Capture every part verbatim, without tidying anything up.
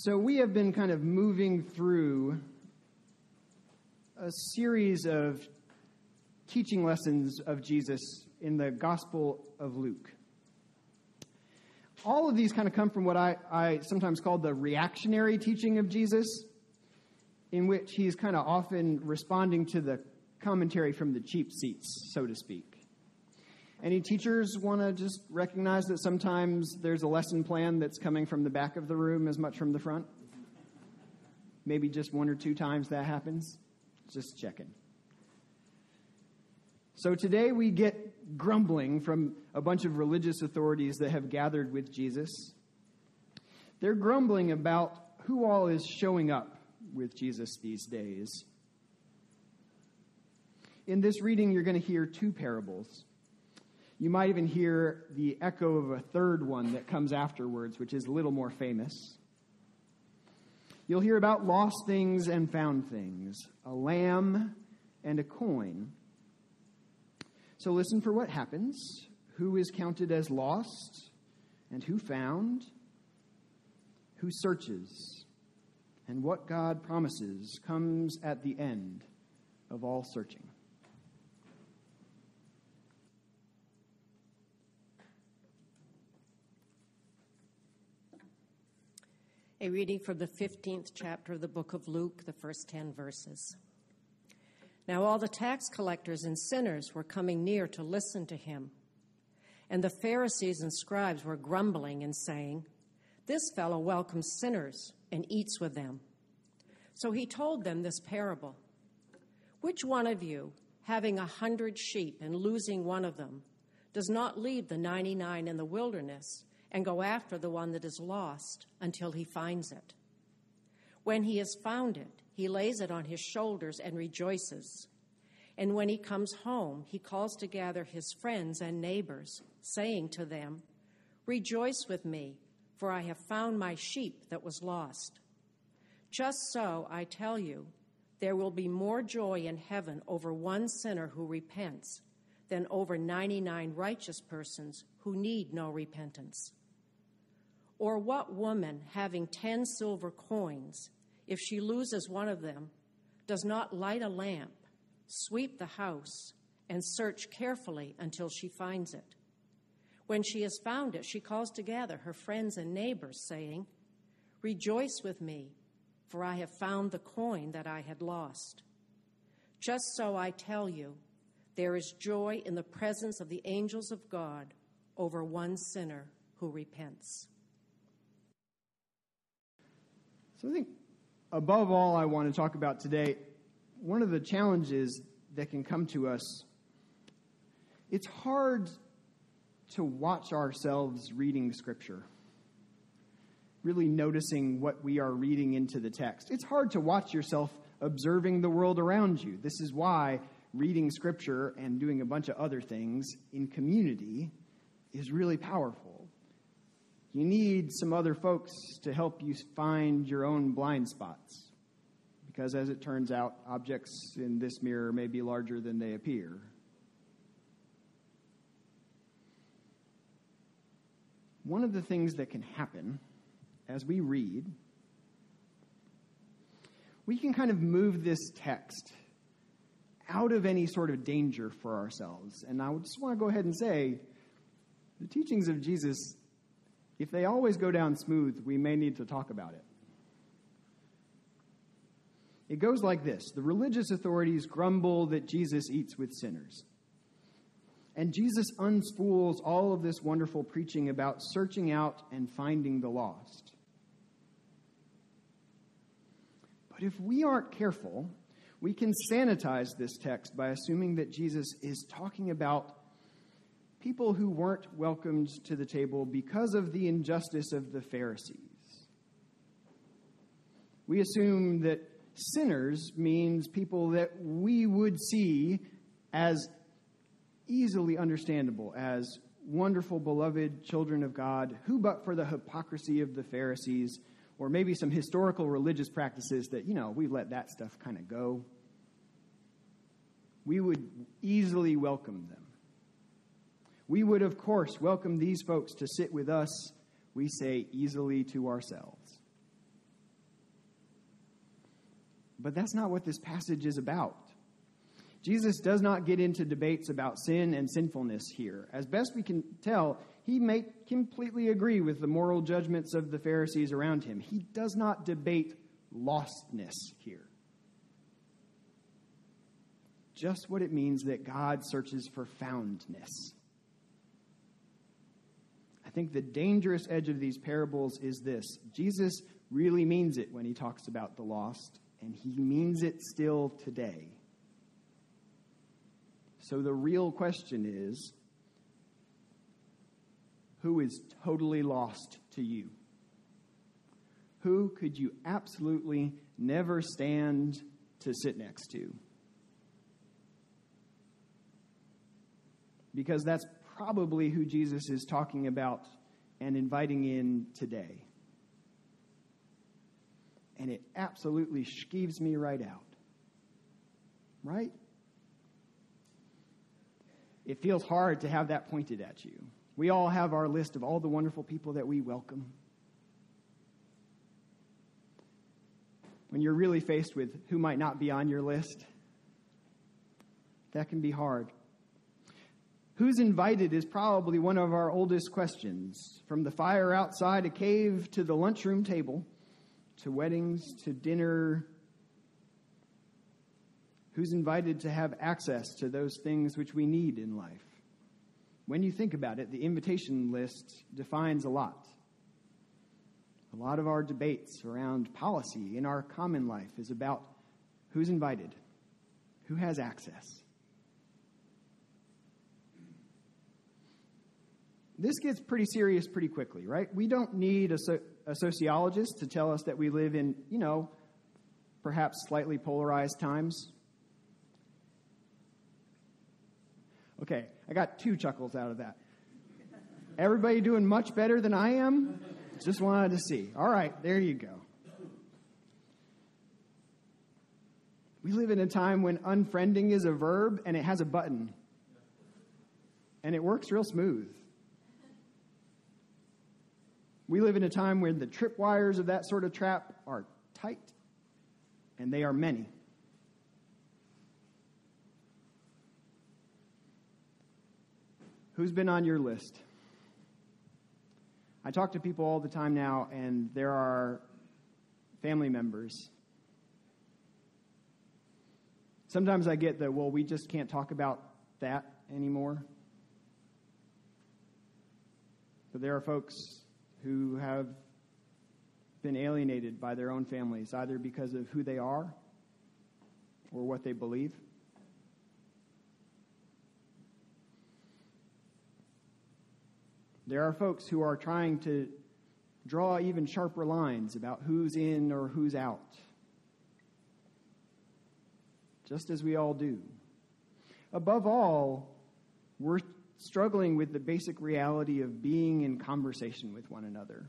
So we have been kind of moving through a series of teaching lessons of Jesus in the Gospel of Luke. All of these kind of come from what I, I sometimes call the reactionary teaching of Jesus, in which he's kind of often responding to the commentary from the cheap seats, so to speak. Any teachers want to just recognize that sometimes there's a lesson plan that's coming from the back of the room as much from the front? Maybe just one or two times that happens? Just checking. So today we get grumbling from a bunch of religious authorities that have gathered with Jesus. They're grumbling about who all is showing up with Jesus these days. In this reading, you're going to hear two parables. You might even hear the echo of a third one that comes afterwards, which is a little more famous. You'll hear about lost things and found things, a lamb and a coin. So listen for what happens, who is counted as lost, and who found, who searches, and what God promises comes at the end of all searching. A reading from the fifteenth chapter of the book of Luke, the first ten verses. Now all the tax collectors and sinners were coming near to listen to him. And the Pharisees and scribes were grumbling and saying, "This fellow welcomes sinners and eats with them." So he told them this parable. "Which one of you, having a hundred sheep and losing one of them, does not leave the ninety-nine in the wilderness and go after the one that is lost until he finds it? When he has found it, he lays it on his shoulders and rejoices. And when he comes home, he calls together his friends and neighbors, saying to them, 'Rejoice with me, for I have found my sheep that was lost.' Just so, I tell you, there will be more joy in heaven over one sinner who repents than over ninety-nine righteous persons who need no repentance. Or what woman, having ten silver coins, if she loses one of them, does not light a lamp, sweep the house, and search carefully until she finds it? When she has found it, she calls together her friends and neighbors, saying, 'Rejoice with me, for I have found the coin that I had lost.' Just so, I tell you, there is joy in the presence of the angels of God over one sinner who repents." So I think above all I want to talk about today, one of the challenges that can come to us, it's hard to watch ourselves reading Scripture, really noticing what we are reading into the text. It's hard to watch yourself observing the world around you. This is why reading Scripture and doing a bunch of other things in community is really powerful. You need some other folks to help you find your own blind spots, because as it turns out, objects in this mirror may be larger than they appear. One of the things that can happen as we read, we can kind of move this text out of any sort of danger for ourselves. And I just want to go ahead and say, the teachings of Jesus, if they always go down smooth, we may need to talk about it. It goes like this. The religious authorities grumble that Jesus eats with sinners. And Jesus unspools all of this wonderful preaching about searching out and finding the lost. But if we aren't careful, we can sanitize this text by assuming that Jesus is talking about people who weren't welcomed to the table because of the injustice of the Pharisees. We assume that sinners means people that we would see as easily understandable, as wonderful, beloved children of God, who but for the hypocrisy of the Pharisees, or maybe some historical religious practices that, you know, we let that stuff kind of go, we would easily welcome them. We would, of course, welcome these folks to sit with us, we say, easily to ourselves. But that's not what this passage is about. Jesus does not get into debates about sin and sinfulness here. As best we can tell, he may completely agree with the moral judgments of the Pharisees around him. He does not debate lostness here. Just what it means that God searches for foundness. I think the dangerous edge of these parables is this. Jesus really means it when he talks about the lost, and he means it still today. So the real question is, who is totally lost to you? Who could you absolutely never stand to sit next to? Because that's probably who Jesus is talking about and inviting in today. And it absolutely skeeves me right out. Right? It feels hard to have that pointed at you. We all have our list of all the wonderful people that we welcome. When you're really faced with who might not be on your list, that can be hard. Who's invited is probably one of our oldest questions. From the fire outside a cave to the lunchroom table, to weddings, to dinner. Who's invited to have access to those things which we need in life? When you think about it, the invitation list defines a lot. A lot of our debates around policy in our common life is about who's invited, who has access. This gets pretty serious pretty quickly, right? We don't need a, so- a sociologist to tell us that we live in, you know, perhaps slightly polarized times. Okay, I got two chuckles out of that. Everybody doing much better than I am? Just wanted to see. All right, there you go. We live in a time when unfriending is a verb and it has a button. And it works real smooth. We live in a time where the tripwires of that sort of trap are tight, and they are many. Who's been on your list? I talk to people all the time now, and there are family members. Sometimes I get the, well, we just can't talk about that anymore. But there are folks who have been alienated by their own families, either because of who they are or what they believe. There are folks who are trying to draw even sharper lines about who's in or who's out, just as we all do. Above all, we're struggling with the basic reality of being in conversation with one another.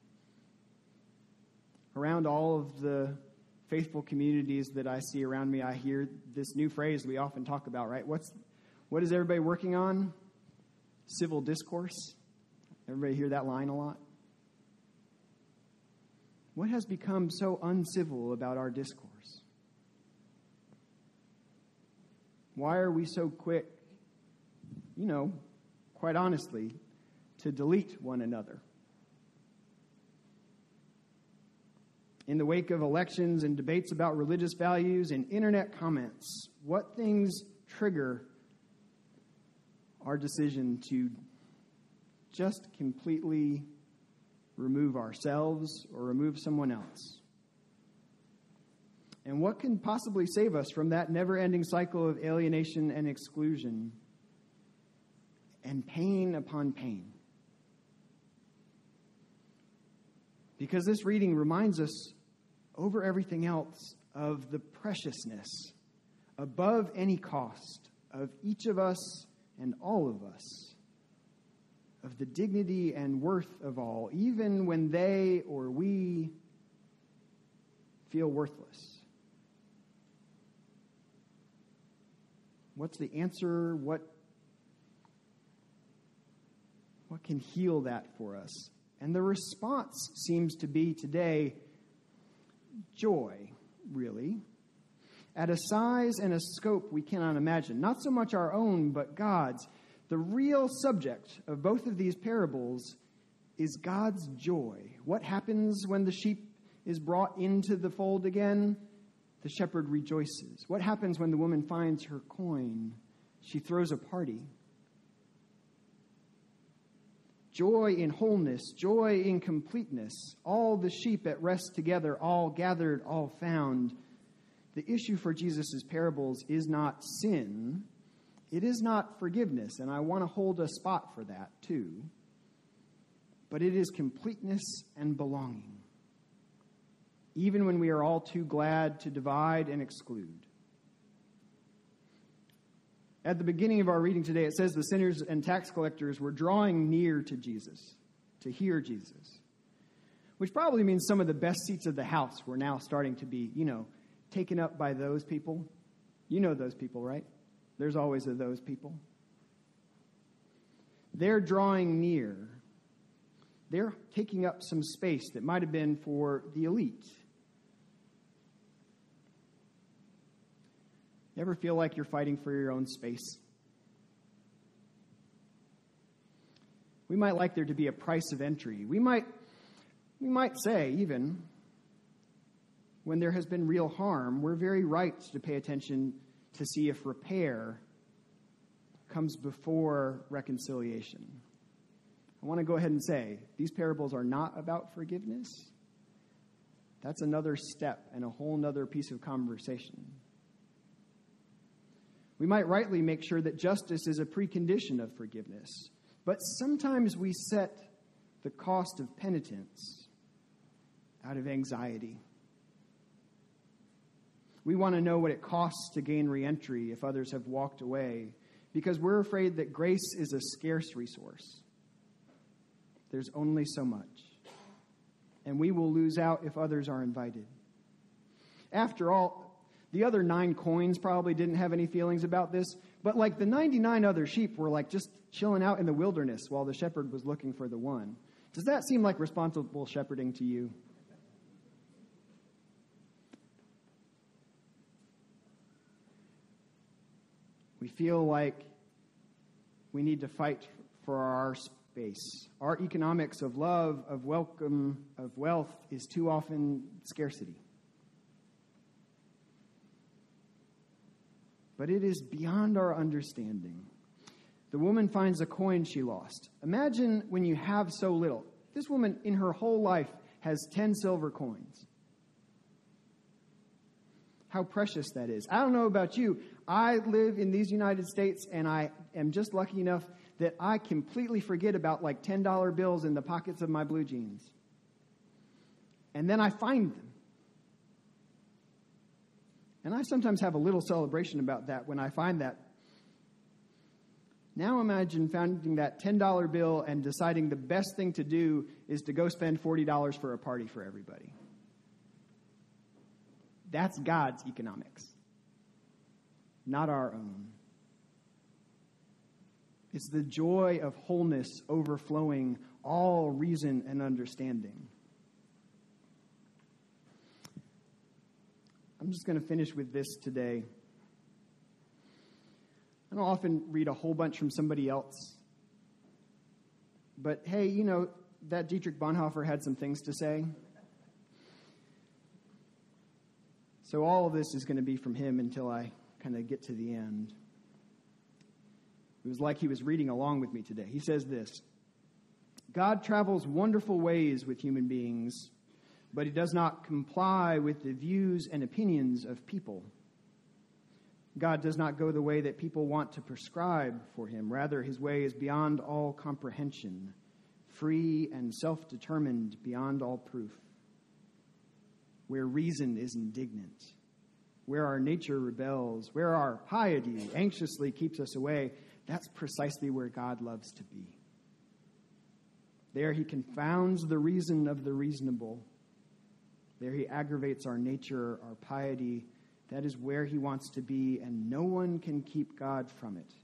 Around all of the faithful communities that I see around me, I hear this new phrase we often talk about, right? What's what is everybody working on? Civil discourse. Everybody hear that line a lot? What has become so uncivil about our discourse? Why are we so quick, you know, quite honestly, to delete one another? In the wake of elections and debates about religious values and internet comments, what things trigger our decision to just completely remove ourselves or remove someone else? And what can possibly save us from that never-ending cycle of alienation and exclusion and pain upon pain? Because this reading reminds us, over everything else, of the preciousness, above any cost, of each of us and all of us, of the dignity and worth of all, even when they or we feel worthless. What's the answer? What, what can heal that for us? And the response seems to be today joy, really. at a size and a scope we cannot imagine. Not so much our own, but God's. The real subject of both of these parables is God's joy. What happens when the sheep is brought into the fold again? The shepherd rejoices. What happens when the woman finds her coin? She throws a party. Joy in wholeness, joy in completeness, all the sheep at rest together, all gathered, all found. The issue for Jesus' parables is not sin. It is not forgiveness, and I want to hold a spot for that too. But it is completeness and belonging, even when we are all too glad to divide and exclude. At the beginning of our reading today, it says the sinners and tax collectors were drawing near to Jesus, to hear Jesus, which probably means some of the best seats of the house were now starting to be, you know, taken up by those people. You know those people, right? There's always a those people. They're drawing near. They're taking up some space that might have been for the elite. You ever feel like you're fighting for your own space? We might like there to be a price of entry. We might, we might say, even, when there has been real harm, we're very right to pay attention to see if repair comes before reconciliation. I want to go ahead and say, these parables are not about forgiveness. That's another step and a whole other piece of conversation. We might rightly make sure that justice is a precondition of forgiveness, but sometimes we set the cost of penitence out of anxiety. We want to know what it costs to gain reentry if others have walked away, because we're afraid that grace is a scarce resource. There's only so much, and we will lose out if others are invited. After all, the other nine coins probably didn't have any feelings about this, but like the ninety-nine other sheep were like just chilling out in the wilderness while the shepherd was looking for the one. Does that seem like responsible shepherding to you? We feel like we need to fight for our space. Our economics of love, of welcome, of wealth is too often scarcity. But it is beyond our understanding. The woman finds a coin she lost. Imagine when you have so little. This woman in her whole life has ten silver coins. How precious that is. I don't know about you. I live in these United States, and I am just lucky enough that I completely forget about like ten dollar bills in the pockets of my blue jeans. And then I find them. And I sometimes have a little celebration about that when I find that. Now imagine finding that ten dollar bill and deciding the best thing to do is to go spend forty dollars for a party for everybody. That's God's economics, not our own. It's the joy of wholeness overflowing all reason and understanding. I'm just going to finish with this today. I don't often read a whole bunch from somebody else. But hey, you know, that Dietrich Bonhoeffer had some things to say. So all of this is going to be from him until I kind of get to the end. It was like he was reading along with me today. He says this: God travels wonderful ways with human beings, but he does not comply with the views and opinions of people. God does not go the way that people want to prescribe for him. Rather, his way is beyond all comprehension, free and self-determined beyond all proof. Where reason is indignant, where our nature rebels, where our piety anxiously keeps us away, that's precisely where God loves to be. There he confounds the reason of the reasonable. There he aggravates our nature, our piety. That is where he wants to be, and no one can keep God from it.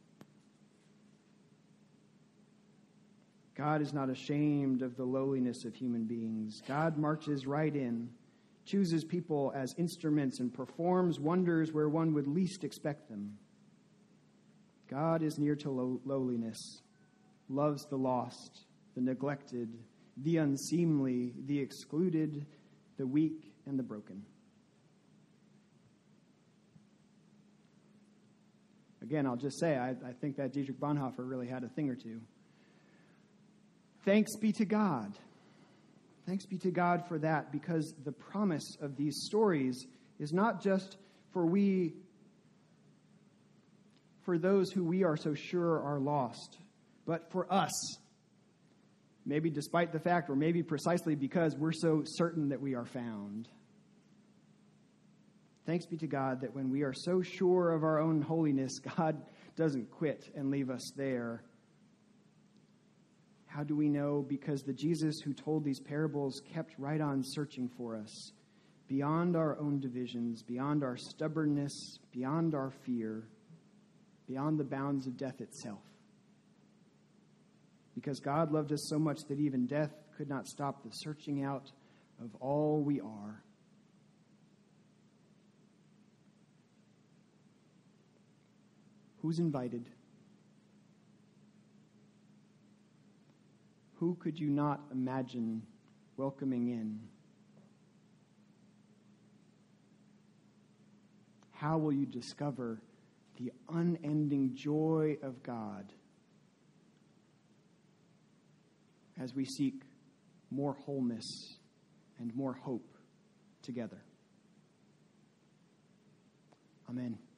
God is not ashamed of the lowliness of human beings. God marches right in, chooses people as instruments and performs wonders where one would least expect them. God is near to low- lowliness, loves the lost, the neglected, the unseemly, the excluded, the weak, and the broken. Again, I'll just say, I, I think that Dietrich Bonhoeffer really had a thing or two. Thanks be to God. Thanks be to God for that, because the promise of these stories is not just for we, for those who we are so sure are lost, but for us. Maybe despite the fact, or maybe precisely because we're so certain that we are found. Thanks be to God that when we are so sure of our own holiness, God doesn't quit and leave us there. How do we know? Because the Jesus who told these parables kept right on searching for us, beyond our own divisions, beyond our stubbornness, beyond our fear, beyond the bounds of death itself. Because God loved us so much that even death could not stop the searching out of all we are. Who's invited? Who could you not imagine welcoming in? How will you discover the unending joy of God as we seek more wholeness and more hope together? Amen.